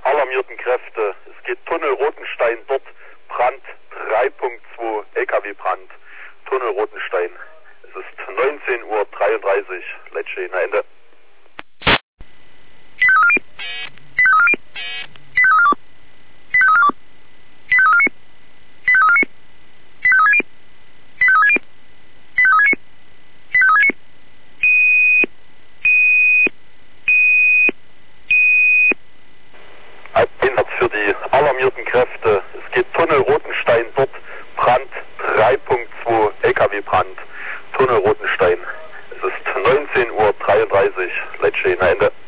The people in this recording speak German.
alarmierten Kräfte. Es geht Tunnel Rotenstein, dort Brand 3.2, LKW-Brand, Tunnel Rotenstein. Es ist 19:33 Uhr, Lecce, Ende. Einsatz für die alarmierten Kräfte. Es geht Tunnel Rotenstein, dort Brand 3.2, LKW-Brand, Tunnel Rotenstein. Es ist 19:33 Uhr, Lecce, Ende.